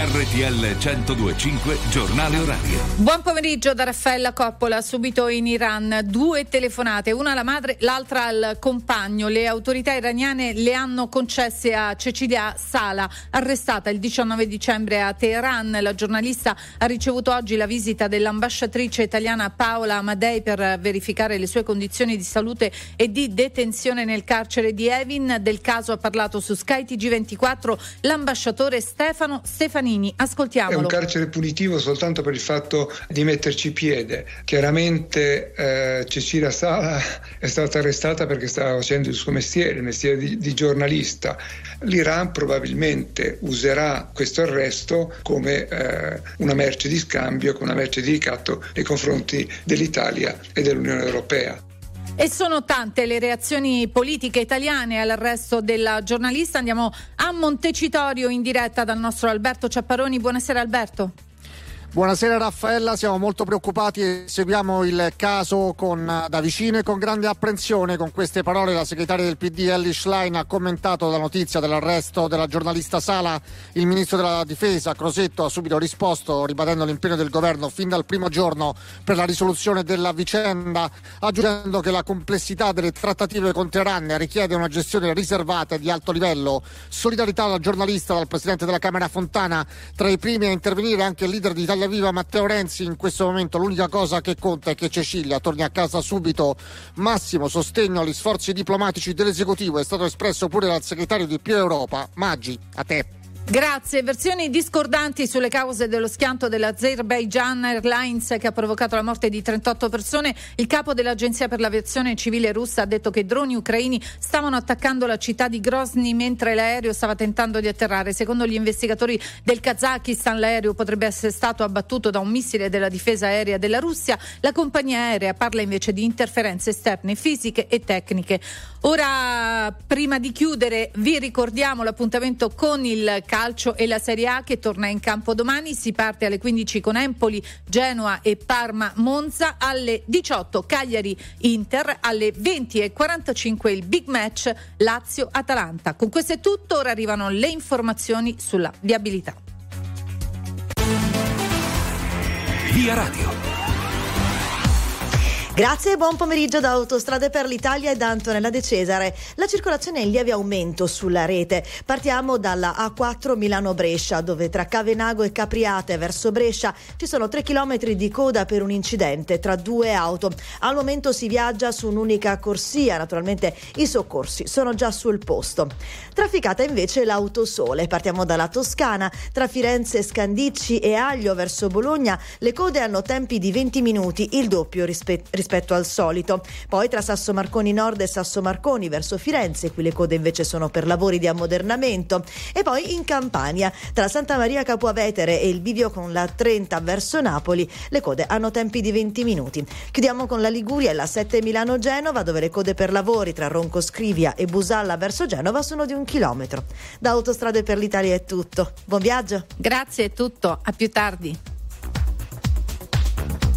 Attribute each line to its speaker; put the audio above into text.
Speaker 1: RTL 102.5 Giornale Orario.
Speaker 2: Buon pomeriggio da Raffaella Coppola. Subito in Iran 2 telefonate, una alla madre, l'altra al compagno. Le autorità iraniane le hanno concesse a Cecilia Sala, arrestata il 19 dicembre a Teheran. La giornalista ha ricevuto oggi la visita dell'ambasciatrice italiana Paola Amadei per verificare le sue condizioni di salute e di detenzione nel carcere di Evin. Del caso ha parlato su Sky TG24 l'ambasciatore Stefano Stefanini. Ascoltiamolo.
Speaker 3: È un carcere punitivo soltanto per il fatto di metterci piede. Chiaramente Cecilia Sala è stata arrestata perché stava facendo il suo mestiere, il mestiere di giornalista. L'Iran probabilmente userà questo arresto come una merce di scambio, come una merce di ricatto nei confronti dell'Italia e dell'Unione Europea.
Speaker 2: E sono tante le reazioni politiche italiane all'arresto della giornalista. Andiamo a Montecitorio in diretta dal nostro Alberto Ciapparoni. Buonasera Alberto.
Speaker 4: Buonasera Raffaella, siamo molto preoccupati e seguiamo il caso da vicino e con grande apprensione. Con queste parole la segretaria del PD Elly Schlein ha commentato la notizia dell'arresto della giornalista Sala. Il ministro della difesa Crosetto ha subito risposto ribadendo l'impegno del governo fin dal primo giorno per la risoluzione della vicenda, aggiungendo che la complessità delle trattative con Teheran richiede una gestione riservata e di alto livello. Solidarietà alla giornalista dal presidente della Camera Fontana. Tra i primi a intervenire anche il leader di Italia Viva Matteo Renzi. In questo momento l'unica cosa che conta è che Cecilia torni a casa subito. Massimo sostegno agli sforzi diplomatici dell'esecutivo è stato espresso pure dal segretario di Più Europa Maggi. A te.
Speaker 2: Grazie. Versioni discordanti sulle cause dello schianto dell'Azerbaijan Airlines che ha provocato la morte di 38 persone. Il capo dell'Agenzia per l'Aviazione Civile russa ha detto che droni ucraini stavano attaccando la città di Grozny mentre l'aereo stava tentando di atterrare. Secondo gli investigatori del Kazakistan l'aereo potrebbe essere stato abbattuto da un missile della difesa aerea della Russia. La compagnia aerea parla invece di interferenze esterne fisiche e tecniche. Ora, prima di chiudere, vi ricordiamo l'appuntamento con il calcio e la Serie A che torna in campo domani. Si parte alle 15 con Empoli, Genoa e Parma Monza, alle 18 Cagliari Inter, alle 20:45 il big match Lazio Atalanta. Con questo è tutto, ora arrivano le informazioni sulla viabilità.
Speaker 1: Via Radio.
Speaker 5: Grazie e buon pomeriggio da Autostrade per l'Italia e da Antonella De Cesare. La circolazione è in lieve aumento sulla rete. Partiamo dalla A4 Milano-Brescia, dove tra Cavenago e Capriate verso Brescia ci sono 3 chilometri di coda per un incidente tra 2 auto. Al momento si viaggia su un'unica corsia, naturalmente i soccorsi sono già sul posto. Trafficata invece l'Autosole. Partiamo dalla Toscana, tra Firenze, Scandicci e Aglio verso Bologna le code hanno tempi di 20 minuti, il doppio rispetto al solito. Poi tra Sasso Marconi Nord e Sasso Marconi verso Firenze, qui le code invece sono per lavori di ammodernamento. E poi in Campania, tra Santa Maria Capua Vetere e il bivio con la 30 verso Napoli, le code hanno tempi di 20 minuti. Chiudiamo con la Liguria e la 7 Milano-Genova, dove le code per lavori tra Ronco Scrivia e Busalla verso Genova sono di 1 chilometro. Da Autostrade per l'Italia è tutto. Buon viaggio.
Speaker 2: Grazie, è tutto. A più tardi.